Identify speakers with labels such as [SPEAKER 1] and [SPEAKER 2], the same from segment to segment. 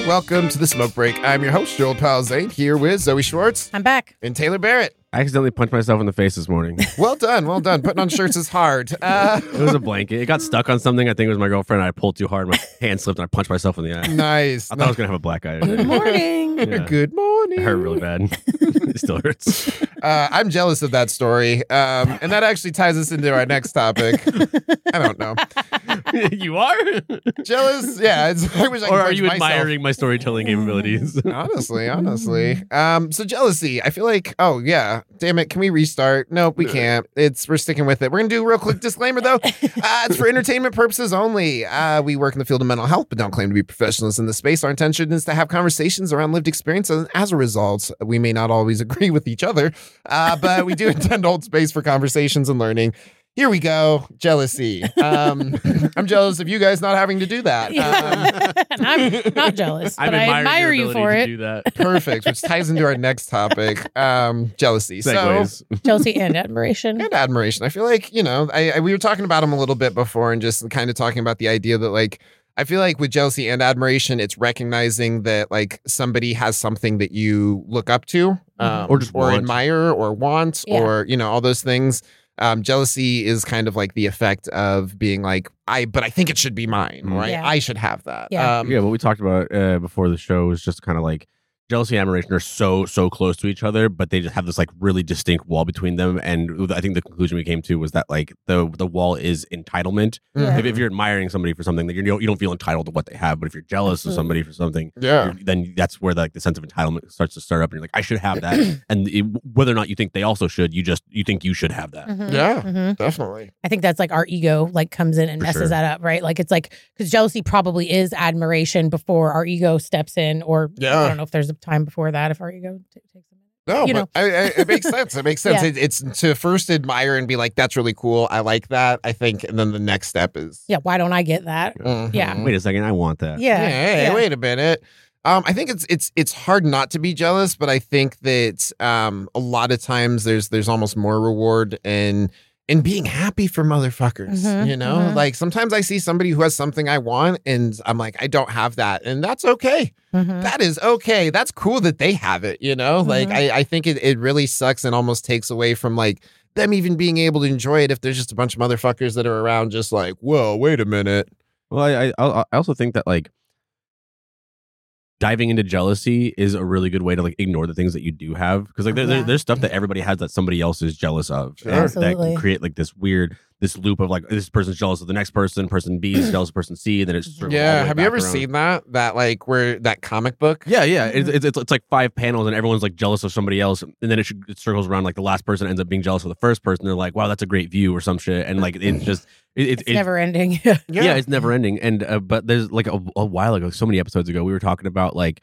[SPEAKER 1] Welcome to the Smoke Break. I'm your host, Joel Palzane, here with Zoe Schwartz.
[SPEAKER 2] I'm back.
[SPEAKER 1] And Taylor Barrett.
[SPEAKER 3] I accidentally punched myself in the face this morning.
[SPEAKER 1] Well done. Putting on shirts is hard.
[SPEAKER 3] It was a blanket. It got stuck on something. I think it was my girlfriend. I pulled too hard. My hand slipped and I punched myself in the eye.
[SPEAKER 1] Nice.
[SPEAKER 3] I thought I was going to have a black eye today.
[SPEAKER 2] Good morning.
[SPEAKER 3] Yeah.
[SPEAKER 1] Good morning.
[SPEAKER 3] It hurt really bad. It still hurts.
[SPEAKER 1] I'm jealous of that story. And that actually ties us into our next topic. I don't know.
[SPEAKER 3] You are?
[SPEAKER 1] Jealous? Yeah. I wish I could
[SPEAKER 3] Or are
[SPEAKER 1] punch
[SPEAKER 3] you
[SPEAKER 1] myself.
[SPEAKER 3] admiring my storytelling capabilities?
[SPEAKER 1] Honestly. So jealousy. I feel like, oh yeah, damn it. Can we restart? Nope, we can't. We're sticking with it. We're gonna do a real quick disclaimer though. It's for entertainment purposes only. We work in the field of mental health, but don't claim to be professionals in the space. Our intention is to have conversations around lived experiences. And as a result, we may not always agree with each other, but we do intend to hold space for conversations and learning. Here we go. Jealousy. I'm jealous of you guys not having to do that.
[SPEAKER 2] And I'm not jealous, but I admire you for
[SPEAKER 3] to
[SPEAKER 2] it.
[SPEAKER 3] do that.
[SPEAKER 1] Perfect, which ties into our next topic, jealousy.
[SPEAKER 3] Segues.
[SPEAKER 2] Jealousy and admiration.
[SPEAKER 1] And admiration. I feel like, we were talking about them a little bit before and just kind of talking about the idea that, like, I feel like with jealousy and admiration, it's recognizing that, like, somebody has something that you look up to
[SPEAKER 3] Or just want.
[SPEAKER 1] admire or want or, all those things. Jealousy is kind of like the effect of being like, but I think it should be mine, right?
[SPEAKER 2] Yeah.
[SPEAKER 1] I should have that.
[SPEAKER 2] Yeah.
[SPEAKER 3] What we talked about before the show was just kind of like jealousy and admiration are so close to each other, but they just have this like really distinct wall between them. And I think the conclusion we came to was that like the wall is entitlement.
[SPEAKER 2] Yeah.
[SPEAKER 3] If you're admiring somebody for something, that you don't feel entitled to what they have. But if you're jealous of somebody for something, then that's where the sense of entitlement starts to start up. And you're like, I should have that. And whether or not you think they also should, you think you should have that.
[SPEAKER 2] Mhm.
[SPEAKER 1] Yeah,
[SPEAKER 2] Mhm.
[SPEAKER 1] definitely.
[SPEAKER 2] I think that's like our ego like comes in and
[SPEAKER 3] For
[SPEAKER 2] messes
[SPEAKER 3] sure.
[SPEAKER 2] that up, right? Like it's like because jealousy probably is admiration before our ego steps in, or I don't know if there's a time before that if our ego takes a minute.
[SPEAKER 1] No,
[SPEAKER 2] You
[SPEAKER 1] but it makes sense. It makes sense.
[SPEAKER 2] Yeah.
[SPEAKER 1] It's to first admire and be like, that's really cool. I like that, I think. And then the next step is,
[SPEAKER 2] Yeah, why don't I get that? Yeah.
[SPEAKER 3] Wait a second, I want that.
[SPEAKER 2] Yeah.
[SPEAKER 1] Hey, wait a minute. I think it's hard not to be jealous, but I think that a lot of times there's almost more reward in being happy for motherfuckers.
[SPEAKER 2] Mhm,
[SPEAKER 1] Like sometimes I see somebody who has something I want, and I'm like, I don't have that, and that's okay.
[SPEAKER 2] Mhm.
[SPEAKER 1] That is okay. That's cool that they have it. Like I think it really sucks and almost takes away from like them even being able to enjoy it if there's just a bunch of motherfuckers that are around just like, whoa, wait a minute.
[SPEAKER 3] Well, I also think that like diving into jealousy is a really good way to like ignore the things that you do have, because like there's stuff that everybody has that somebody else is jealous of.
[SPEAKER 1] Sure.
[SPEAKER 3] And that
[SPEAKER 2] Absolutely.
[SPEAKER 3] can create like this loop of like this person's jealous of the next person B is jealous of person C, and then it's sort of all the
[SPEAKER 1] Yeah,
[SPEAKER 3] way
[SPEAKER 1] have you
[SPEAKER 3] back
[SPEAKER 1] ever
[SPEAKER 3] around.
[SPEAKER 1] seen that like where that comic book?
[SPEAKER 3] Yeah, it's like 5 panels and everyone's like jealous of somebody else, and then it circles around like the last person ends up being jealous of the first person. They're like, wow, that's a great view or some shit, and like it's just
[SPEAKER 2] It's never ending.
[SPEAKER 3] yeah, it's never ending. And but there's like a while ago, so many episodes ago, we were talking about like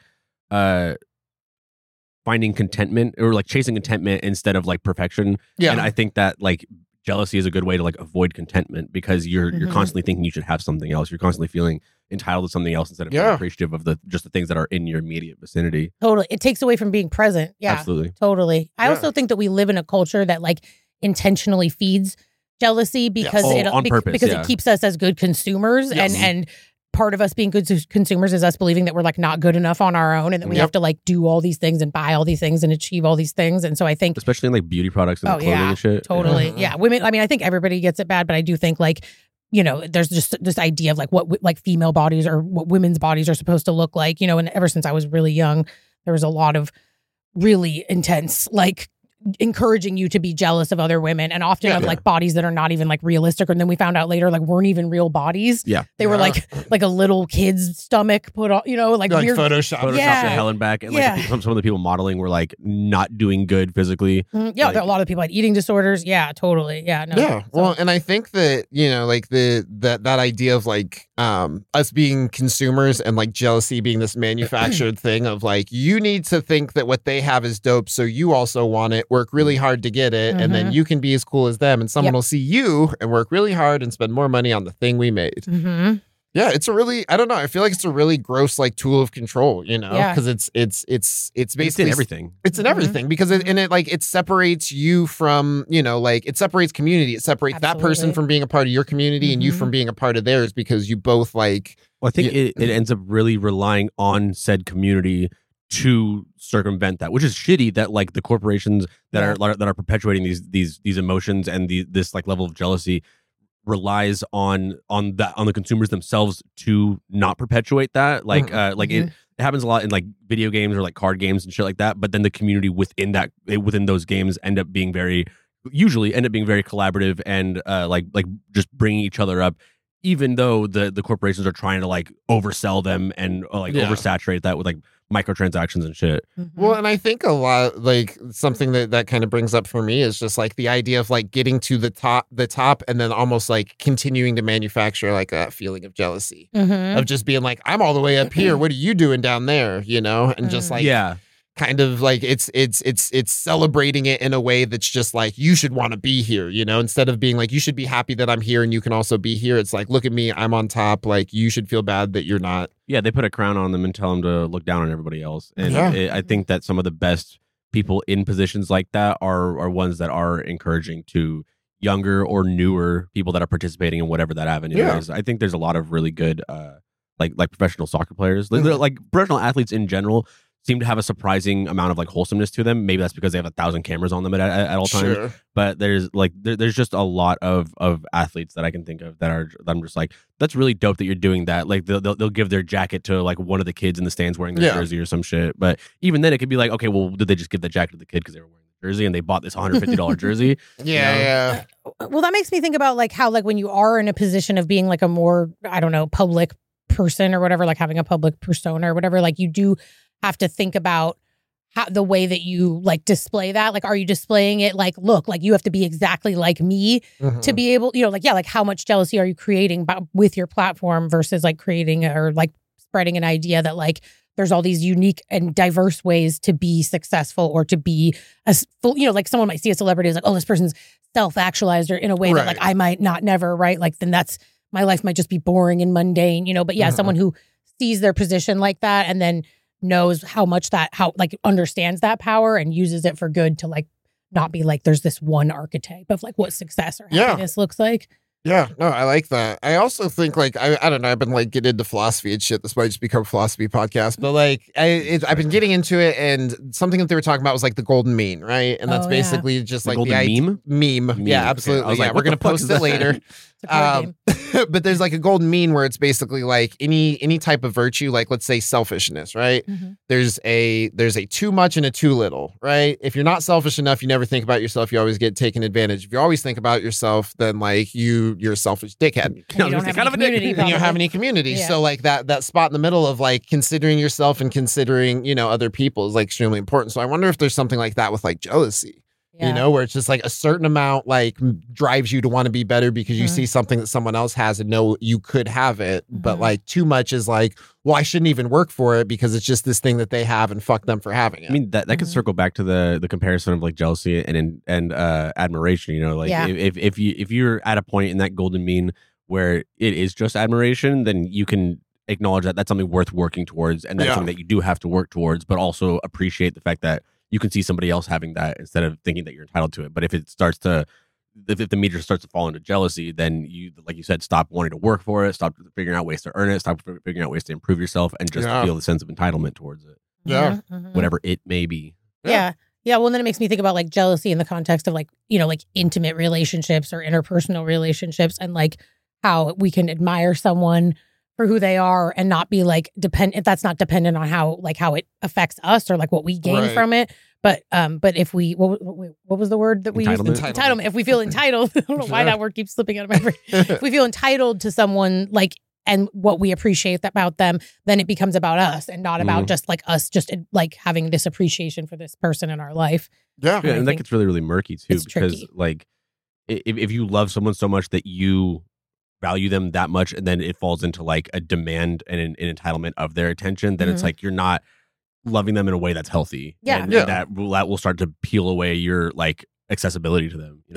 [SPEAKER 3] finding contentment or like chasing contentment instead of like perfection.
[SPEAKER 1] Yeah.
[SPEAKER 3] And I think that like jealousy is a good way to like avoid contentment, because you're constantly thinking you should have something else. You're constantly feeling entitled to something else instead of being appreciative of just the things that are in your immediate vicinity.
[SPEAKER 2] Totally. It takes away from being present. Yeah.
[SPEAKER 3] Absolutely.
[SPEAKER 2] Totally. I also think that we live in a culture that like intentionally feeds jealousy because
[SPEAKER 3] on purpose,
[SPEAKER 2] because it keeps us as good consumers, and part of us being good consumers is us believing that we're like not good enough on our own, and that we have to like do all these things and buy all these things and achieve all these things. And so I think
[SPEAKER 3] especially in like beauty products and clothing and shit.
[SPEAKER 2] Totally. Yeah. Women, I mean, I think everybody gets it bad, but I do think like, there's just this idea of like what like female bodies or what women's bodies are supposed to look like, and ever since I was really young, there was a lot of really intense, like encouraging you to be jealous of other women, and often of like bodies that are not even like realistic, and then we found out later like weren't even real bodies. They were like a little kid's stomach put on, like weird
[SPEAKER 1] Photoshop
[SPEAKER 3] the hell and back, and like some of the people modeling were like not doing good physically.
[SPEAKER 2] Like, a lot of people had eating disorders. Yeah, totally. Yeah, no.
[SPEAKER 1] Yeah. Well, and I think that like that idea of like us being consumers and like jealousy being this manufactured thing of like, you need to think that what they have is dope, so you also want it, work really hard to get it, and then you can be as cool as them, and someone will see you and work really hard and spend more money on the thing we made. Yeah, it's a really, I don't know. I feel like it's a really gross like tool of control, you know,
[SPEAKER 2] Yeah.
[SPEAKER 1] because it's basically
[SPEAKER 3] It's in everything.
[SPEAKER 1] It's in
[SPEAKER 2] Mhm.
[SPEAKER 1] everything because it separates you from, you know, like it separates community. It separates that person
[SPEAKER 2] Absolutely.
[SPEAKER 1] from being a part of your community and you
[SPEAKER 2] Mhm.
[SPEAKER 1] from being a part of theirs because you both like,
[SPEAKER 3] Well, I think
[SPEAKER 1] Yeah.
[SPEAKER 3] it ends up really relying on said community to circumvent that, which is shitty. That like the corporations that are perpetuating these emotions and this like level of jealousy relies on the consumers themselves to not perpetuate that. Like
[SPEAKER 2] Mhm.
[SPEAKER 3] it happens a lot in like video games or like card games and shit like that. But then the community within those games usually end up being very collaborative and like just bringing each other up, even though the corporations are trying to like oversell them and
[SPEAKER 1] Yeah.
[SPEAKER 3] oversaturate that with like microtransactions and shit.
[SPEAKER 2] Mhm.
[SPEAKER 1] well, and I think a lot like something that kind of brings up for me is just like the idea of like getting to the top and then almost like continuing to manufacture like that feeling of jealousy.
[SPEAKER 2] Mhm.
[SPEAKER 1] Of just being like, I'm all the way up here. What are you doing down there? You know, and just like,
[SPEAKER 3] Yeah.
[SPEAKER 1] kind of like it's celebrating it in a way that's just like you should want to be here, you know, instead of being like you should be happy that I'm here and you can also be here. It's like, look at me, I'm on top. Like you should feel bad that you're not.
[SPEAKER 3] Yeah, they put a crown on them and tell them to look down on everybody else. And
[SPEAKER 1] Yeah.
[SPEAKER 3] I think that some of the best people in positions like that are ones that are encouraging to younger or newer people that are participating in whatever that avenue
[SPEAKER 1] Yeah.
[SPEAKER 3] is. I think there's a lot of really good like professional soccer players,
[SPEAKER 1] Mhm.
[SPEAKER 3] like professional athletes in general seem to have a surprising amount of like wholesomeness to them. Maybe that's because they have 1,000 cameras on them at all times.
[SPEAKER 1] Sure.
[SPEAKER 3] But there's like there's just a lot of athletes that I can think of that I'm just like, that's really dope that you're doing that. Like they'll give their jacket to like one of the kids in the stands wearing their
[SPEAKER 1] Yeah.
[SPEAKER 3] jersey or some shit. But even then it could be like, okay, well, did they just give the jacket to the kid because they were wearing the jersey and they bought this $150 jersey?
[SPEAKER 1] Yeah.
[SPEAKER 2] Well, that makes me think about like how like when you are in a position of being like a more, I don't know, public person or whatever, like having a public persona or whatever, like you do have to think about how the way that you like display that. Like, are you displaying it like, look, like you have to be exactly like me
[SPEAKER 1] Mhm.
[SPEAKER 2] to be able, you know, like, yeah, like how much jealousy are you creating with your platform versus like creating or like spreading an idea that like there's all these unique and diverse ways to be successful or to be a full, you know, like someone might see a celebrity as like, oh, this person's self-actualized or in a way that like
[SPEAKER 1] Right.
[SPEAKER 2] I might not never, right? Like then that's, my life might just be boring and mundane, you know, but yeah,
[SPEAKER 1] Mhm.
[SPEAKER 2] someone who sees their position like that and then knows how like understands that power and uses it for good to like not be like there's this one archetype of like what success or
[SPEAKER 1] Yeah.
[SPEAKER 2] happiness looks like.
[SPEAKER 1] Yeah, no, I like that. I also think like I don't know. I've been like getting into philosophy and shit. This might just become a philosophy podcast, but like I've been getting into it, and something that they were talking about was like the golden mean, right? And that's
[SPEAKER 2] Oh, yeah.
[SPEAKER 1] basically just
[SPEAKER 3] The
[SPEAKER 1] like
[SPEAKER 3] golden meme?
[SPEAKER 1] meme. Yeah,
[SPEAKER 3] Okay.
[SPEAKER 1] absolutely.
[SPEAKER 3] I was
[SPEAKER 1] Yeah,
[SPEAKER 3] like,
[SPEAKER 1] we're
[SPEAKER 3] what the
[SPEAKER 1] gonna
[SPEAKER 3] fuck
[SPEAKER 1] post
[SPEAKER 3] is
[SPEAKER 1] it
[SPEAKER 3] that?
[SPEAKER 1] later.
[SPEAKER 2] It's a card game.
[SPEAKER 1] But there's like a golden mean where it's basically like any type of virtue, like let's say selfishness, right?
[SPEAKER 2] Mhm.
[SPEAKER 1] There's a too much and a too little, right? If you're not selfish enough, you never think about yourself. You always get taken advantage. If you always think about yourself, then like you're a selfish dickhead.
[SPEAKER 2] And you don't have
[SPEAKER 3] kind of a
[SPEAKER 2] any
[SPEAKER 3] dick.
[SPEAKER 2] community,
[SPEAKER 1] And you don't have
[SPEAKER 2] probably.
[SPEAKER 1] any community.
[SPEAKER 2] Yeah.
[SPEAKER 1] So like that spot in the middle of like considering yourself and considering, you know, other people is like extremely important. So I wonder if there's something like that with like jealousy.
[SPEAKER 2] Yeah.
[SPEAKER 1] You know, where it's just like a certain amount like drives you to want to be better because you
[SPEAKER 2] Mhm.
[SPEAKER 1] see something that someone else has and know you could have it. But
[SPEAKER 2] Mhm.
[SPEAKER 1] like too much is like, well, I shouldn't even work for it because it's just this thing that they have and fuck them for having it.
[SPEAKER 3] I mean that could
[SPEAKER 2] Mhm.
[SPEAKER 3] circle back to the comparison of like jealousy and admiration. You know, like
[SPEAKER 2] Yeah.
[SPEAKER 3] if you're at a point in that golden mean where it is just admiration, then you can acknowledge that that's something worth working towards, and that's
[SPEAKER 1] Yeah.
[SPEAKER 3] something that you do have to work towards, but also appreciate the fact that you can see somebody else having that instead of thinking that you're entitled to it. But if the meter starts to fall into jealousy, then you, like you said, stop wanting to work for it, stop figuring out ways to earn it, stop figuring out ways to improve yourself, and just
[SPEAKER 1] Yeah.
[SPEAKER 3] feel the sense of entitlement towards it,
[SPEAKER 1] Yeah.
[SPEAKER 2] Mhm.
[SPEAKER 3] whatever it may be.
[SPEAKER 2] Yeah. Yeah. Well, then it makes me think about like jealousy in the context of like, you know, like intimate relationships or interpersonal relationships and like how we can admire someone for who they are and not be like dependent. That's not dependent on how it affects us or like what we gain
[SPEAKER 1] Right.
[SPEAKER 2] from it. But if we, what was the word that we used?
[SPEAKER 3] Entitlement.
[SPEAKER 2] Entitlement. If we feel entitled, I don't know why that word keeps slipping out of my brain. If we feel entitled to someone like, and what we appreciate about them, then it becomes about us and not about
[SPEAKER 3] Mhm.
[SPEAKER 2] just like us, just like having this appreciation for this person in our life.
[SPEAKER 1] Yeah.
[SPEAKER 3] Yeah,
[SPEAKER 2] I
[SPEAKER 3] and that
[SPEAKER 2] think
[SPEAKER 3] gets really, really murky too,
[SPEAKER 2] it's
[SPEAKER 3] because
[SPEAKER 2] tricky.
[SPEAKER 3] like if you love someone so much that you value them that much, and then it falls into like a demand and an entitlement of their attention, then it's
[SPEAKER 2] Mhm.
[SPEAKER 3] like you're not loving them in a way that's healthy.
[SPEAKER 2] Yeah.
[SPEAKER 3] And
[SPEAKER 1] Yeah.
[SPEAKER 3] that will start to peel away your like accessibility to them. You know?
[SPEAKER 2] Yeah.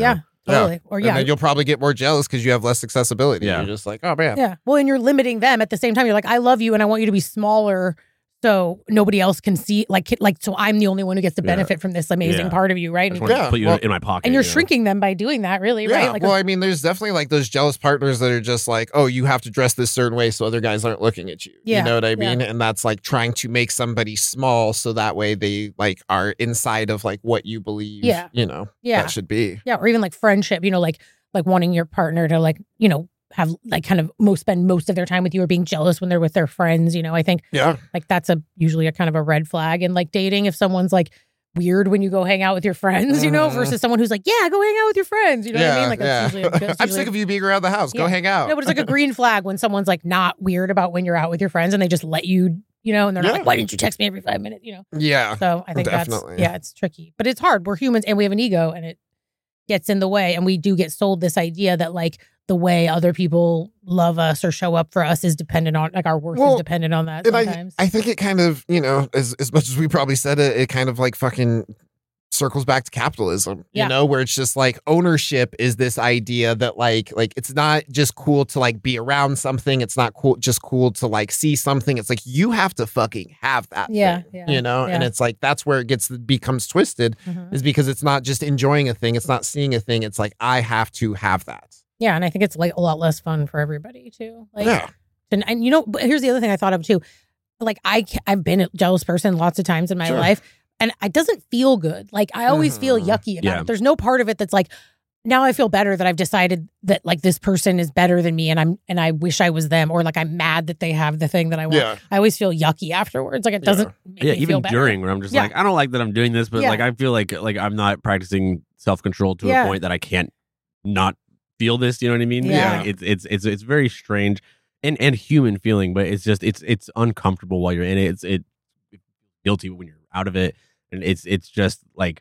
[SPEAKER 2] Totally. Or
[SPEAKER 1] And then you'll probably get more jealous because you have less accessibility.
[SPEAKER 3] Yeah.
[SPEAKER 1] You're just like, oh man.
[SPEAKER 2] Yeah. Well, and you're limiting them at the same time. You're like, I love you and I want you to be smaller so nobody else can see, so I'm the only one who gets to benefit from this amazing part of you, right?
[SPEAKER 3] I just
[SPEAKER 2] And,
[SPEAKER 3] want to put you in my pocket.
[SPEAKER 2] and you're shrinking them by doing that, really,
[SPEAKER 1] Yeah,
[SPEAKER 2] right? Like,
[SPEAKER 1] well, I mean, there's definitely like those jealous partners that are just like, oh, you have to dress this certain way so other guys aren't looking at you.
[SPEAKER 2] Yeah,
[SPEAKER 1] You know what I mean?
[SPEAKER 2] yeah.
[SPEAKER 1] And that's like trying to make somebody small so that way they like are inside of like what you believe,
[SPEAKER 2] Yeah.
[SPEAKER 1] that should be.
[SPEAKER 2] Yeah, or even like friendship, like wanting your partner to like, have like kind of spend most of their time with you or being jealous when they're with their friends. I think
[SPEAKER 1] Yeah.
[SPEAKER 2] like that's usually a kind of a red flag in like dating. If someone's like weird when you go hang out with your friends, versus someone who's like, yeah, go hang out with your friends. You know what I mean? Like that's usually
[SPEAKER 1] I'm sick of you being around the house. Go hang out.
[SPEAKER 2] No, but it's like a green flag when someone's like not weird about when you're out with your friends and they just let you, and they're not like, why didn't you text me every 5 minutes?
[SPEAKER 1] Yeah.
[SPEAKER 2] So I think
[SPEAKER 1] Definitely.
[SPEAKER 2] it's tricky, but it's hard. We're humans and we have an ego and it gets in the way. And we do get sold this idea that like the way other people love us or show up for us is dependent on like our worth is dependent on that
[SPEAKER 1] And
[SPEAKER 2] sometimes.
[SPEAKER 1] I think it kind of, as much as we probably said it, it kind of like fucking circles back to capitalism, where it's just like ownership is this idea that like it's not just cool to like be around something. It's not just cool to like see something. It's like you have to fucking have that thing, and it's like that's where it becomes twisted is because it's not just enjoying a thing. It's not seeing a thing. It's like I have to have that.
[SPEAKER 2] Yeah, and I think it's like a lot less fun for everybody too. Like,
[SPEAKER 1] yeah.
[SPEAKER 2] And but here's the other thing I thought of too. Like I've been a jealous person lots of times in my life. And it doesn't feel good. Like I always feel yucky about it. There's no part of it that's like, now I feel better that I've decided that like this person is better than me and I wish I was them, or like I'm mad that they have the thing that I want.
[SPEAKER 1] Yeah.
[SPEAKER 2] I always feel yucky afterwards. Like it doesn't make me
[SPEAKER 3] even
[SPEAKER 2] feel better.
[SPEAKER 3] during where I'm just like, I don't like that I'm doing this, but
[SPEAKER 2] Yeah.
[SPEAKER 3] like I feel like I'm not practicing self-control to a point that I can't not feel this, you know what I mean?
[SPEAKER 2] Yeah.
[SPEAKER 3] Like, it's very strange and human feeling, but it's just it's uncomfortable while you're in it. It's guilty when you're out of it. And it's just like,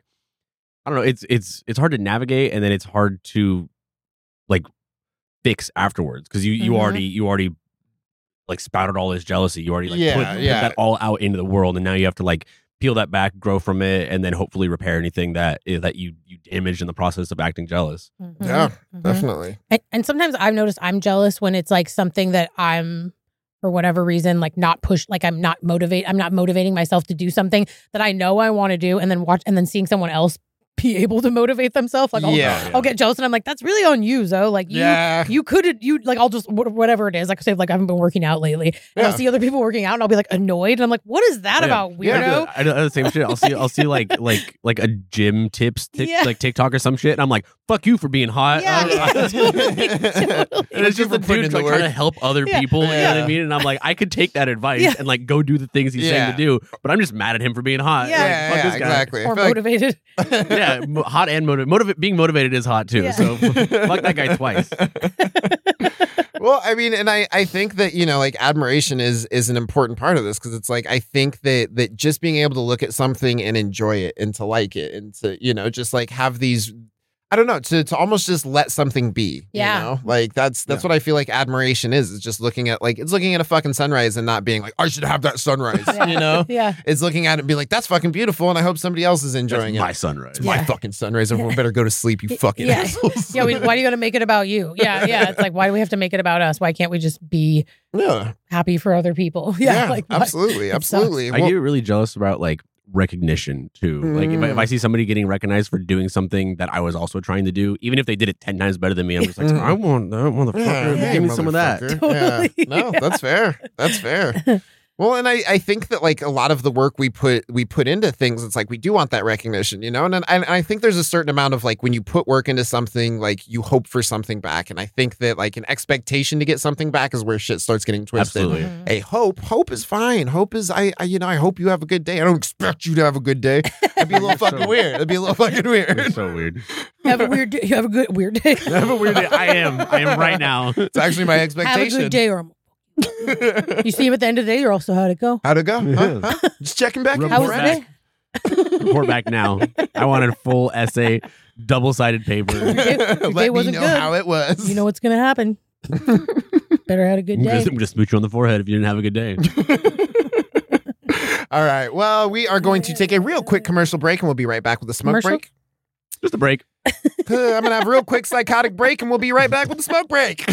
[SPEAKER 3] I don't know, it's hard to navigate, and then it's hard to like fix afterwards because you already like spouted all this jealousy. You already like put that all out into the world, and now you have to like peel that back, grow from it, and then hopefully repair anything that you damaged in the process of acting jealous.
[SPEAKER 2] Mm-hmm.
[SPEAKER 1] Yeah, definitely.
[SPEAKER 2] And sometimes I've noticed I'm jealous when it's like something that I'm, for whatever reason, like not push, like I'm not motivating myself to do something that I know I want to do, and then seeing someone else be able to motivate themselves. Like I'll get jealous and I'm like, that's really on you, Zoe. Like you could like, I'll just, whatever it is. Like I say, like I haven't been working out lately and I'll see other people working out and I'll be like annoyed. And I'm like, what is that about, weirdo?
[SPEAKER 3] I do the same shit. I'll see like a gym tips, like TikTok or some shit. And I'm like, fuck you for being hot.
[SPEAKER 2] Totally.
[SPEAKER 3] And it's just a dude like trying to help other people. You know what I mean? And I'm like, I could take that advice and like go do the things he's saying to do, but I'm just mad at him for being hot.
[SPEAKER 2] Yeah,
[SPEAKER 3] like, fuck this guy.
[SPEAKER 1] Exactly.
[SPEAKER 2] Or motivated.
[SPEAKER 3] Yeah, hot and motivated. Being motivated is hot too. So fuck that guy twice.
[SPEAKER 1] Well, I mean, and I think that, like admiration is an important part of this because it's like, I think that just being able to look at something and enjoy it and to like it and to, just like have these, I don't know, to almost just let something be.
[SPEAKER 2] Yeah.
[SPEAKER 1] Like that's what I feel like admiration is. It's just looking at a fucking sunrise and not being like, I should have that sunrise,
[SPEAKER 2] Yeah.
[SPEAKER 1] It's looking at it and being like, that's fucking beautiful and I hope somebody else is enjoying
[SPEAKER 3] That's
[SPEAKER 1] it.
[SPEAKER 3] my sunrise.
[SPEAKER 1] It's my fucking sunrise. Everyone better go to sleep, you fucking assholes.
[SPEAKER 2] Yeah. Why do you got to make it about you? Yeah. It's like, why do we have to make it about us? Why can't we just be happy for other people? Yeah. Like
[SPEAKER 1] absolutely. Absolutely.
[SPEAKER 3] I get really jealous about like recognition too. Like if I see somebody getting recognized for doing something that I was also trying to do, even if they did it 10 times better than me, I'm just like, I want that motherfucker. Give me some of that.
[SPEAKER 2] Totally.
[SPEAKER 1] Yeah. No, that's fair. That's fair. Well, and I think that like a lot of the work we put into things, it's like we do want that recognition, and I think there's a certain amount of like when you put work into something, like you hope for something back, and I think that like an expectation to get something back is where shit starts getting twisted.
[SPEAKER 3] Absolutely.
[SPEAKER 1] Hey, hope is fine. Hope is I hope you have a good day. I don't expect you to have a good day. That'd be a little fucking weird. That'd be a little fucking weird.
[SPEAKER 3] It's so weird.
[SPEAKER 2] You have a good weird day.
[SPEAKER 3] I have a weird day. I am right now.
[SPEAKER 1] It's actually my expectation.
[SPEAKER 2] Have a good day, or you see him at the end of the day. You're also, how'd it go?
[SPEAKER 1] How'd it go? Huh? Just checking back in.
[SPEAKER 2] How was the day?
[SPEAKER 3] Report back now. I wanted a full essay, double-sided paper.
[SPEAKER 2] Your day
[SPEAKER 1] Let
[SPEAKER 2] wasn't
[SPEAKER 1] me know
[SPEAKER 2] good.
[SPEAKER 1] how it was.
[SPEAKER 2] You know what's gonna happen. Better have a good day.
[SPEAKER 3] I'm just smooch you on the forehead if you didn't have a good day.
[SPEAKER 1] All right. Well, we are going to take a real quick commercial break, and we'll be right back with a smoke
[SPEAKER 2] Commercial?
[SPEAKER 1] break.
[SPEAKER 3] Just a break.
[SPEAKER 1] I'm going to have a real quick psychotic break, and we'll be right back with the smoke break.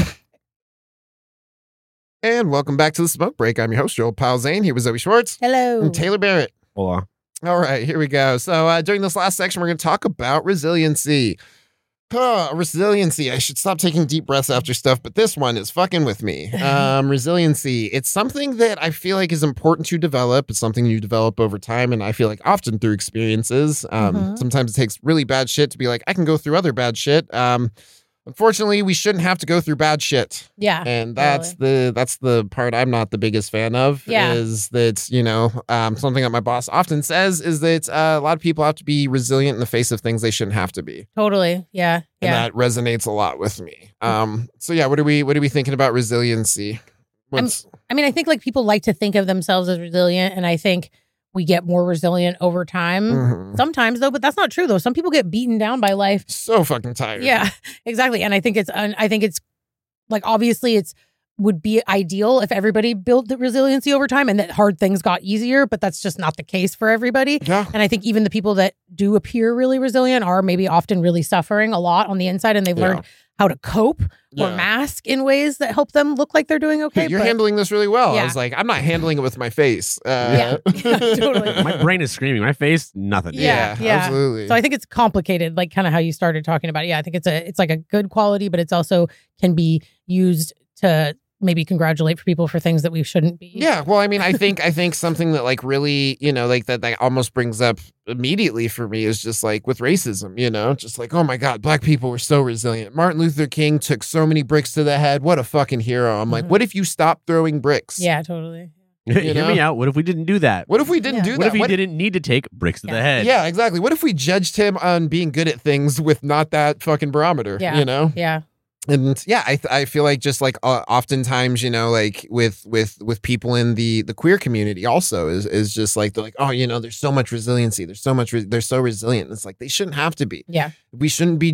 [SPEAKER 1] And welcome back to the smoke break. I'm your host, your old pal Zane, here with Zoe Schwartz
[SPEAKER 2] Hello.
[SPEAKER 1] and Taylor Barrett.
[SPEAKER 3] Hola.
[SPEAKER 1] All right, here we go. So during this last section, we're going to talk about resiliency. Resiliency. I should stop taking deep breaths after stuff, but this one is fucking with me. Resiliency. It's something that I feel like is important to develop. It's something you develop over time, and I feel like often through experiences. Sometimes it takes really bad shit to be like, I can go through other bad shit. Unfortunately, we shouldn't have to go through bad shit.
[SPEAKER 2] Yeah.
[SPEAKER 1] And that's the part I'm not the biggest fan of.
[SPEAKER 2] Yeah.
[SPEAKER 1] Is that, something that my boss often says is that a lot of people have to be resilient in the face of things they shouldn't have to be.
[SPEAKER 2] Totally. Yeah.
[SPEAKER 1] And
[SPEAKER 2] Yeah.
[SPEAKER 1] that resonates a lot with me. So yeah, what are we thinking about resiliency?
[SPEAKER 2] I think like people like to think of themselves as resilient, and I think we get more resilient over time.
[SPEAKER 1] Mhm.
[SPEAKER 2] Sometimes though, but that's not true though. Some people get beaten down by life.
[SPEAKER 1] So fucking tired.
[SPEAKER 2] Yeah, exactly. And I think it's like, obviously would be ideal if everybody built the resiliency over time and that hard things got easier, but that's just not the case for everybody.
[SPEAKER 1] Yeah.
[SPEAKER 2] And I think even the people that do appear really resilient are maybe often really suffering a lot on the inside, and they've learned how to cope or mask in ways that help them look like they're doing okay.
[SPEAKER 1] Hey, you're handling this really well.
[SPEAKER 2] Yeah.
[SPEAKER 1] I was like, I'm not handling it with my face.
[SPEAKER 2] Yeah, totally.
[SPEAKER 3] My brain is screaming. My face, nothing.
[SPEAKER 2] Yeah.
[SPEAKER 1] Absolutely.
[SPEAKER 2] So I think it's complicated, like kind of how you started talking about it. Yeah, I think it's like a good quality, but it's also can be used to maybe congratulate for people for things that we shouldn't be.
[SPEAKER 1] Yeah, well, I mean, I think something that like really, like that almost brings up immediately for me is just like with racism, just like, oh my God, black people were so resilient. Martin Luther King took so many bricks to the head. What a fucking hero. I'm like, what if you stopped throwing bricks?
[SPEAKER 2] Yeah, totally.
[SPEAKER 3] Hear me out. What if we didn't do that?
[SPEAKER 1] What if we didn't do that?
[SPEAKER 3] What if he didn't need to take bricks to the head?
[SPEAKER 1] Yeah, exactly. What if we judged him on being good at things with not that fucking barometer?
[SPEAKER 2] Yeah. Yeah.
[SPEAKER 1] And yeah, I feel like just like oftentimes, like with people in the queer community also is just like, they're like, oh, there's so much resiliency. There's so much, they're so resilient. It's like, they shouldn't have to be.
[SPEAKER 2] Yeah.
[SPEAKER 1] We shouldn't be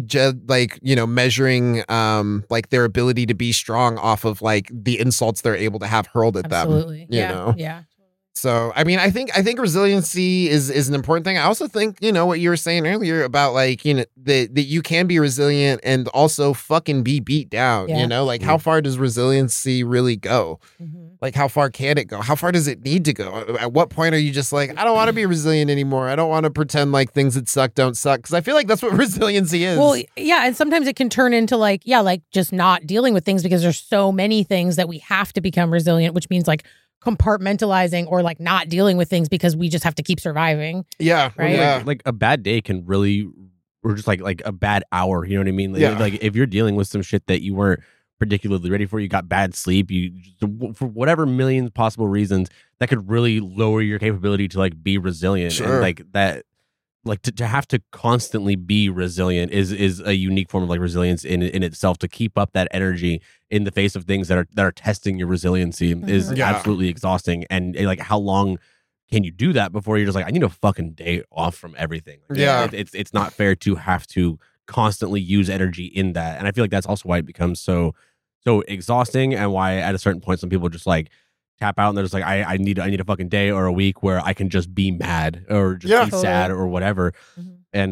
[SPEAKER 1] measuring like their ability to be strong off of like the insults they're able to have hurled at them.
[SPEAKER 2] Absolutely.
[SPEAKER 1] You know?
[SPEAKER 2] Yeah.
[SPEAKER 1] So, I mean, I think resiliency is an important thing. I also think, what you were saying earlier about like, that you can be resilient and also fucking be beat down, like how far does resiliency really go?
[SPEAKER 2] Mm-hmm.
[SPEAKER 1] Like how far can it go? How far does it need to go? At what point are you just like, I don't want to be resilient anymore. I don't want to pretend like things that suck don't suck. Cause I feel like that's what resiliency is.
[SPEAKER 2] Well, yeah. And sometimes it can turn into like just not dealing with things because there's so many things that we have to become resilient, which means like compartmentalizing or like not dealing with things because we just have to keep surviving.
[SPEAKER 1] Yeah.
[SPEAKER 2] Right?
[SPEAKER 1] Yeah.
[SPEAKER 3] Like a bad day can really, or just like a bad hour, you know what I mean? Like if you're dealing with some shit that you weren't particularly ready for, you got bad sleep, for whatever million possible reasons, that could really lower your capability to like be resilient.
[SPEAKER 1] Sure.
[SPEAKER 3] And like that, like to have to constantly be resilient is a unique form of like resilience in itself. To keep up that energy in the face of things that are testing your resiliency is absolutely exhausting. And like, how long can you do that before you're just like, I need a fucking day off from everything? Like,
[SPEAKER 1] Yeah.
[SPEAKER 3] It's not fair to have to constantly use energy in that. And I feel like that's also why it becomes so exhausting, and why at a certain point some people just like tap out and they're just like, I need a fucking day or a week where I can just be mad or just be sad or whatever.
[SPEAKER 2] Mm-hmm.
[SPEAKER 3] And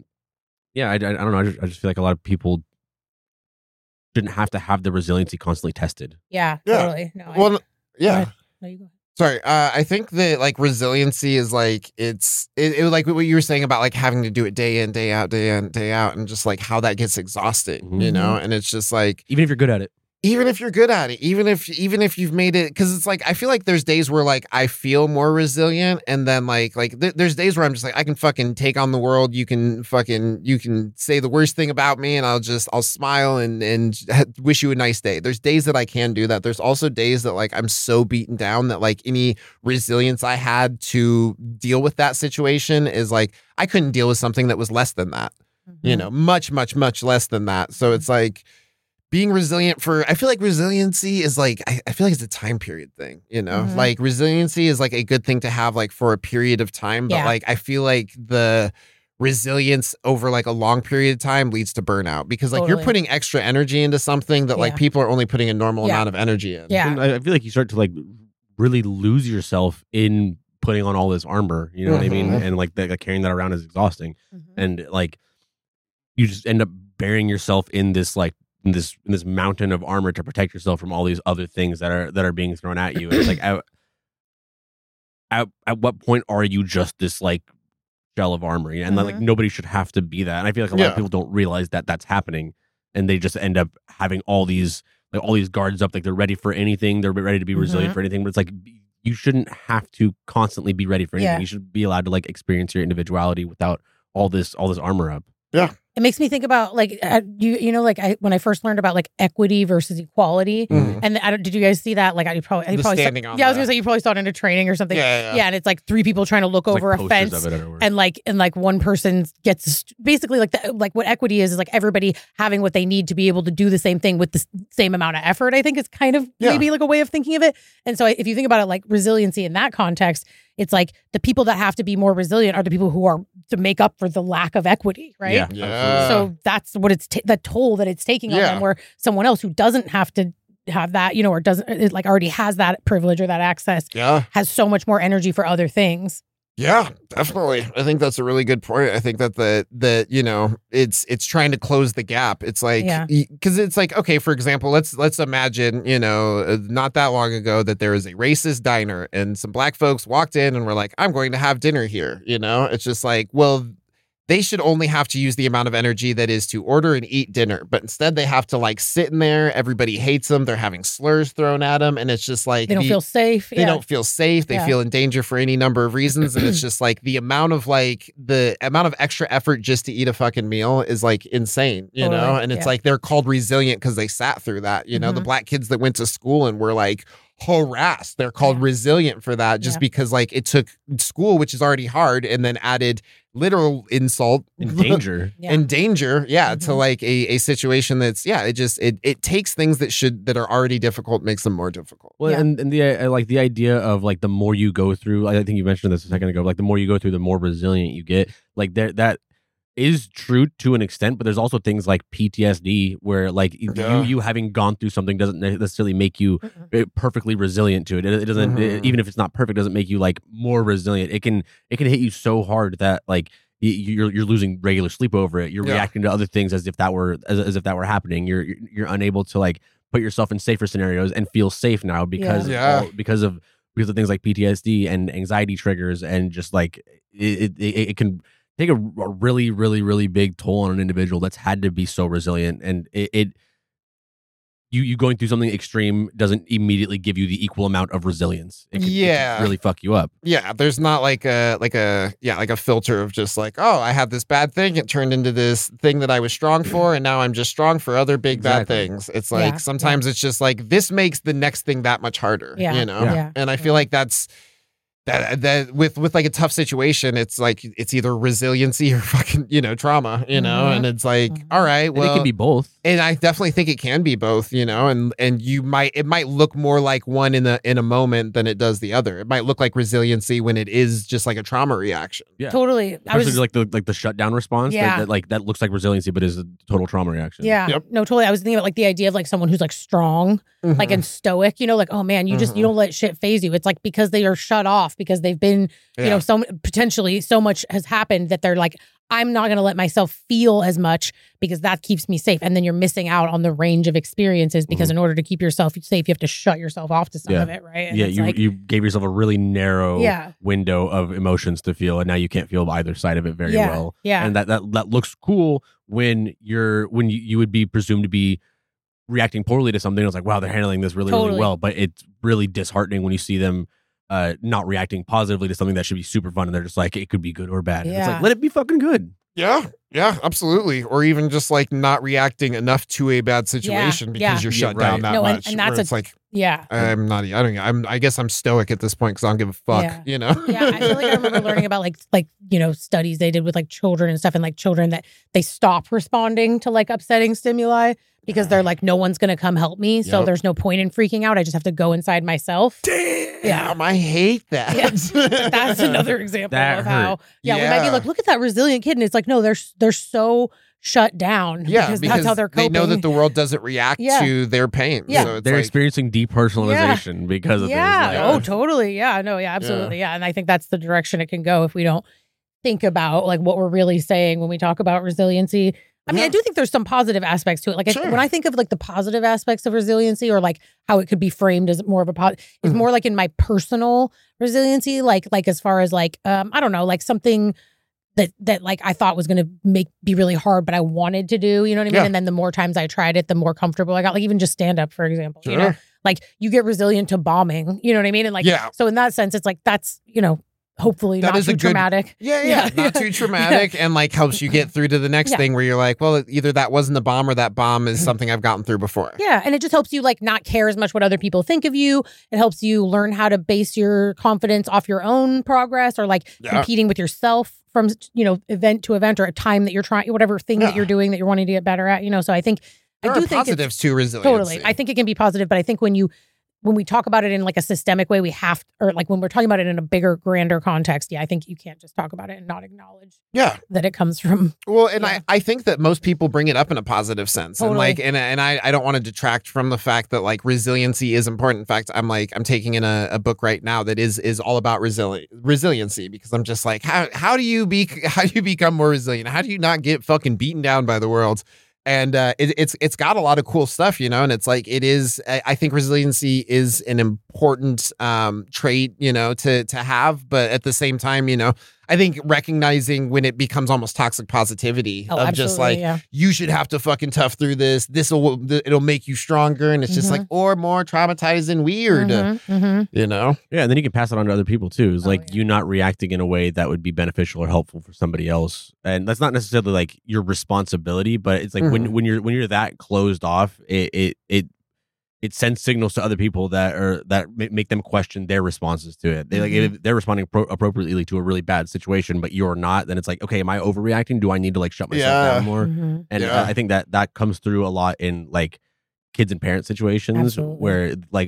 [SPEAKER 3] I don't know. I just feel like a lot of people shouldn't have to have the resiliency constantly tested.
[SPEAKER 2] Yeah. Totally. No.
[SPEAKER 1] Well, yeah.
[SPEAKER 2] No, you go ahead.
[SPEAKER 1] Sorry, I think that like resiliency is like it like what you were saying about like having to do it day in, day out, and just like how that gets exhausting, and it's just like,
[SPEAKER 3] Even if you're good at it.
[SPEAKER 1] even if you're good at it, even if you've made it, because it's like I feel like there's days where like I feel more resilient, and then there's days where I'm just like, I can fucking take on the world. You can say the worst thing about me, and I'll smile and wish you a nice day. There's days that I can do that. There's also days that like I'm so beaten down that like any resilience I had to deal with that situation is like I couldn't deal with something that was less than that. Much, much, much less than that. So it's like, being resilient I feel like resiliency is like, I feel like it's a time period thing, like resiliency is like a good thing to have like for a period of time. But like, I feel like the resilience over like a long period of time leads to burnout, because like you're putting extra energy into something that like people are only putting a normal amount of energy in.
[SPEAKER 2] Yeah.
[SPEAKER 3] And I feel like you start to like really lose yourself in putting on all this armor, you know what I mean? And like carrying that around is exhausting. And like, you just end up burying yourself in this like in this mountain of armor to protect yourself from all these other things that are being thrown at you. And it's like at what point are you just this like shell of armor? And like nobody should have to be that. And I feel like a lot of people don't realize that that's happening, and they just end up having all these guards up, like they're ready for anything, they're ready to be resilient for anything. But it's like you shouldn't have to constantly be ready for anything. You should be allowed to like experience your individuality without all this armor up.
[SPEAKER 1] Yeah.
[SPEAKER 2] It makes me think about like when I first learned about like equity versus equality, and did you guys see that? Like I probably
[SPEAKER 1] standing on
[SPEAKER 2] I was gonna say you probably saw it in a training or something. Yeah, and it's like three people trying to look over a fence, and like one person gets basically like what equity is like everybody having what they need to be able to do the same thing with the same amount of effort. I think is kind of maybe like a way of thinking of it. And so if you think about it like resiliency in that context, it's like the people that have to be more resilient are the people who are to make up for the lack of equity, right?
[SPEAKER 3] Yeah.
[SPEAKER 2] So that's what it's the toll that it's taking on them. Where someone else who doesn't have to have that, or doesn't like already has that privilege or that access, has so much more energy for other things.
[SPEAKER 1] Yeah, definitely. I think that's a really good point. I think that it's trying to close the gap. It's like because it's like, okay, for example, let's imagine, not that long ago that there was a racist diner and some black folks walked in and were like, I'm going to have dinner here. It's just like, well, they should only have to use the amount of energy that is to order and eat dinner. But instead they have to like sit in there. Everybody hates them. They're having slurs thrown at them. And it's just like,
[SPEAKER 2] they don't feel safe.
[SPEAKER 1] They don't feel safe. They feel in danger for any number of reasons. And it's just like the amount of extra effort just to eat a fucking meal is like insane, know? And it's like, they're called resilient because they sat through that, the black kids that went to school and were like, harassed. They're called resilient for that just because like it took school, which is already hard, and then added literal insult
[SPEAKER 3] and danger
[SPEAKER 1] to like a situation that's it takes things that are already difficult, makes them more difficult.
[SPEAKER 3] Well, and the like the idea of like the more you go through, I think you mentioned this a second ago, like the more you go through, the more resilient you get. Like that is true to an extent, but there's also things like PTSD where like you having gone through something doesn't necessarily make you perfectly resilient to it. It doesn't even if it's not perfect, doesn't make you like more resilient. It can hit you so hard that like you're losing regular sleep over it. You're reacting to other things as if that were happening. You're unable to like put yourself in safer scenarios and feel safe now because of things like PTSD and anxiety triggers, and just like it can take a really, really, really big toll on an individual that's had to be so resilient. And you going through something extreme doesn't immediately give you the equal amount of resilience. It can really fuck you up.
[SPEAKER 1] Yeah, there's not like a filter of just like, oh, I had this bad thing, it turned into this thing that I was strong for, and now I'm just strong for other big bad things. It's like sometimes it's just like this makes the next thing that much harder. And I feel like that's that with like a tough situation, it's like it's either resiliency or fucking trauma, and it's like, all right, well,
[SPEAKER 3] and it can be both.
[SPEAKER 1] And I definitely think it can be both, and it might look more like one in a moment than it does the other. It might look like resiliency when it is just like a trauma reaction.
[SPEAKER 3] Yeah,
[SPEAKER 2] totally.
[SPEAKER 3] Especially like the shutdown response. Yeah, that looks like resiliency, but is a total trauma reaction.
[SPEAKER 2] Yeah, no, totally. I was thinking about like the idea of like someone who's like strong, like and stoic. Like, oh man, you just you don't let shit phase you. It's like because they are shut off, because they've been so potentially so much has happened that they're like, I'm not going to let myself feel as much because that keeps me safe. And then you're missing out on the range of experiences because in order to keep yourself safe, you have to shut yourself off to some of it, right? And
[SPEAKER 3] you gave yourself a really narrow window of emotions to feel, and now you can't feel either side of it very well. Yeah, and that looks cool when you would be presumed to be reacting poorly to something. It's like, wow, they're handling this really really well, but it's really disheartening when you see them not reacting positively to something that should be super fun, and they're just like, it could be good or bad. And it's like, let it be fucking good.
[SPEAKER 1] Yeah, absolutely. Or even just like not reacting enough to a bad situation because you're shut down that much.
[SPEAKER 2] And that's
[SPEAKER 1] it's like, I guess I'm stoic at this point because I don't give a fuck.
[SPEAKER 2] Yeah, I feel like I remember learning about like studies they did with like children and stuff, and like children that they stop responding to like upsetting stimuli because they're like, no one's gonna come help me, so there's no point in freaking out. I just have to go inside myself.
[SPEAKER 1] Damn, I hate that.
[SPEAKER 2] Yeah. That's another example of how we might be like, look at that resilient kid, and it's like, no, they're so shut down. Because that's how they're coping.
[SPEAKER 1] They know that the world doesn't react to their pain.
[SPEAKER 2] Yeah.
[SPEAKER 1] So
[SPEAKER 3] they're experiencing depersonalization because of this.
[SPEAKER 2] Oh, totally. Yeah, no, absolutely. Yeah. And I think that's the direction it can go if we don't think about like what we're really saying when we talk about resiliency. I mean, I do think there's some positive aspects to it. Like when I think of like the positive aspects of resiliency, or like how it could be framed as more of a it's more like in my personal resiliency, like as far as like I don't know, like something that like I thought was going to be really hard, but I wanted to do, you know what I mean? And then the more times I tried it, the more comfortable I got. Like even just stand up, for example, you know, like you get resilient to bombing, you know what I mean? And like, so in that sense, it's like, that's, you know, hopefully not too traumatic.
[SPEAKER 1] Not too traumatic, and like helps you get through to the next thing where you're like, well, either that wasn't a bomb or that bomb is something I've gotten through before.
[SPEAKER 2] Yeah, and it just helps you like not care as much what other people think of you. It helps you learn how to base your confidence off your own progress, or like competing with yourself from, you know, event to event, or a time that you're trying, whatever thing that you're doing that you're wanting to get better at, you know. So I think
[SPEAKER 1] there
[SPEAKER 2] I do
[SPEAKER 1] are
[SPEAKER 2] think
[SPEAKER 1] positives to resilience.
[SPEAKER 2] Totally. I think it can be positive, but I think when we talk about it in like a systemic way, we have, or like when we're talking about it in a bigger, grander context, I think you can't just talk about it and not acknowledge that it comes from.
[SPEAKER 1] Well, and I think that most people bring it up in a positive sense.
[SPEAKER 2] Totally.
[SPEAKER 1] And like, and I don't want to detract from the fact that like resiliency is important. In fact, I'm taking in a book right now that is all about resiliency, because I'm just like, how do you become more resilient? How do you not get fucking beaten down by the world? And it's got a lot of cool stuff, you know, and it's like, I think resiliency is an important trait, you know, to have. But at the same time, you know, I think recognizing when it becomes almost toxic positivity of just like, you should have to fucking tough through this. It'll make you stronger. And it's just like, or more traumatizing weird, you know?
[SPEAKER 3] Yeah. And then you can pass it on to other people too. It's like you not reacting in a way that would be beneficial or helpful for somebody else. And that's not necessarily like your responsibility, but it's like when you're that closed off, it sends signals to other people that make them question their responses to it. They like if they're responding appropriately to a really bad situation, but you're not. Then it's like, okay, am I overreacting? Do I need to like shut myself down more? And I think that comes through a lot in like kids and parent situations where like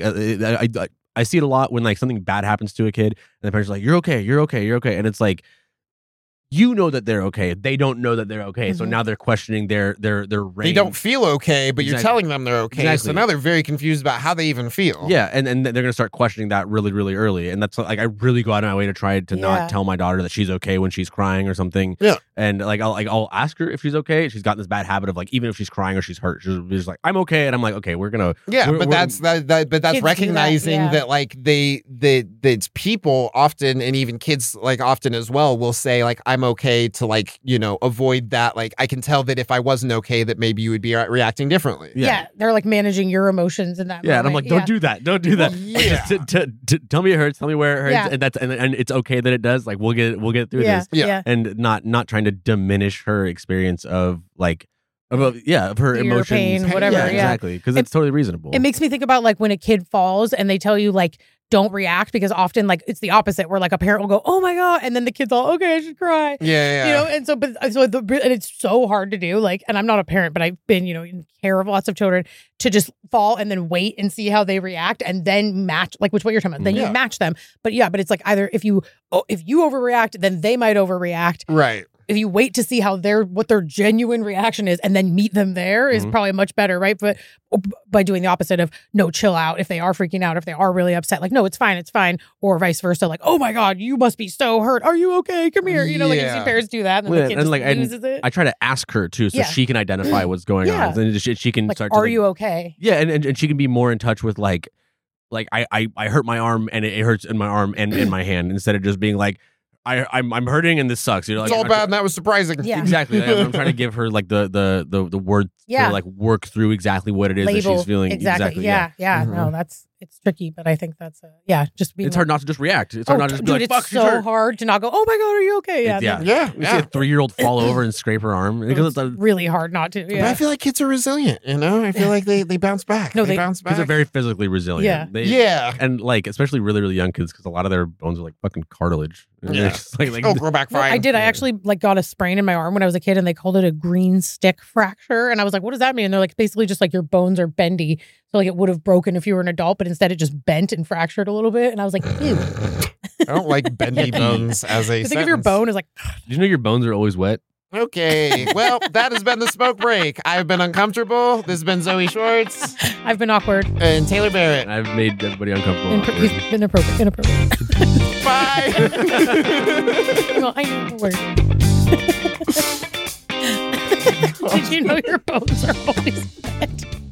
[SPEAKER 3] I see it a lot when like something bad happens to a kid and the parents are like, you're okay, and it's like, you know that they're okay. They don't know that they're okay. So now they're questioning their reign.
[SPEAKER 1] They don't feel okay, but you're telling them they're okay. So now they're very confused about how they even feel.
[SPEAKER 3] Yeah, and they're going to start questioning that really, really early. And that's like, I really go out of my way to try to not tell my daughter that she's okay when she's crying or something. Yeah. And like I'll ask her if she's okay. She's got this bad habit of like, even if she's crying or she's hurt, she's just like, I'm okay. And I'm like, okay, we're gonna.
[SPEAKER 1] Yeah, but that's recognizing that like that people often, and even kids like often as well, will say like, I'm okay to like, you know, avoid that. Like, I can tell that if I wasn't okay, that maybe you would be reacting differently.
[SPEAKER 2] Yeah. They're like managing your emotions in that moment.
[SPEAKER 3] And I'm like, don't do that. Don't do that. Tell me it hurts. Tell me where it hurts. And and it's okay that it does. Like, we'll get through this.
[SPEAKER 2] Yeah.
[SPEAKER 3] And not trying to diminish her experience of like, of her
[SPEAKER 2] fear,
[SPEAKER 3] emotions,
[SPEAKER 2] pain, whatever.
[SPEAKER 3] Exactly. Because it's totally reasonable.
[SPEAKER 2] It makes me think about like when a kid falls and they tell you like, don't react, because often like it's the opposite where like a parent will go, oh my God, and then the kid's all, okay, I should cry.
[SPEAKER 1] Yeah.
[SPEAKER 2] You know, and and it's so hard to do. Like, and I'm not a parent, but I've been, you know, in care of lots of children, to just fall and then wait and see how they react and then match, like which what you're talking about. Then you match them. But it's like either if you overreact, then they might overreact.
[SPEAKER 1] Right.
[SPEAKER 2] If you wait to see how what their genuine reaction is and then meet them there is probably much better, right? But by doing the opposite of no, chill out. If they are freaking out, if they are really upset, like, no, it's fine. Or vice versa. Like, oh my God, you must be so hurt. Are you okay? Come here. You know, like you see parents do that and then the kid just loses it.
[SPEAKER 3] I try to ask her too, so she can identify what's going on. And she can
[SPEAKER 2] like,
[SPEAKER 3] start
[SPEAKER 2] to, are you okay?
[SPEAKER 3] Yeah. And she can be more in touch with like I hurt my arm and it hurts in my arm and in my hand, instead of just being like, I'm hurting and this sucks. You're like,
[SPEAKER 1] it's all bad and that was surprising.
[SPEAKER 2] Yeah.
[SPEAKER 3] Exactly. I'm trying to give her like the word to like work through exactly what it is that she's feeling.
[SPEAKER 2] Exactly. Yeah. No, it's tricky, but I think that's just being.
[SPEAKER 3] It's hard not to just react. It's hard not to just be like, fuck,
[SPEAKER 2] it's so hard to not go, oh my God, are you okay?
[SPEAKER 1] Yeah.
[SPEAKER 3] We see a 3-year-old fall over and scrape her arm.
[SPEAKER 2] It's really hard not to.
[SPEAKER 1] But I feel like kids are resilient, you know? I feel like they bounce back.
[SPEAKER 2] No,
[SPEAKER 1] they bounce back.
[SPEAKER 3] Kids are very physically resilient.
[SPEAKER 1] Yeah.
[SPEAKER 3] And like, especially really, really young kids, because a lot of their bones are like fucking cartilage. And
[SPEAKER 1] yeah.
[SPEAKER 3] Just like
[SPEAKER 1] grow back fine.
[SPEAKER 2] I did. I actually like got a sprain in my arm when I was a kid, and they called it a green stick fracture. And I was like, what does that mean? And they're like, basically just like your bones are bendy. So like it would have broken if you were an adult, but instead it just bent and fractured a little bit. And I was like, ew.
[SPEAKER 1] I don't like bendy bones as a
[SPEAKER 2] think of your bone as like.
[SPEAKER 3] Did you know your bones are always wet?
[SPEAKER 1] Okay. Well, that has been the Smoke Break. I've been uncomfortable. This has been Zoe Schwartz.
[SPEAKER 2] I've been awkward.
[SPEAKER 1] And Taylor Barrett.
[SPEAKER 3] And I've made everybody uncomfortable.
[SPEAKER 2] He's been inappropriate.
[SPEAKER 1] Bye.
[SPEAKER 2] Well, I know the word. you know your bones are always wet.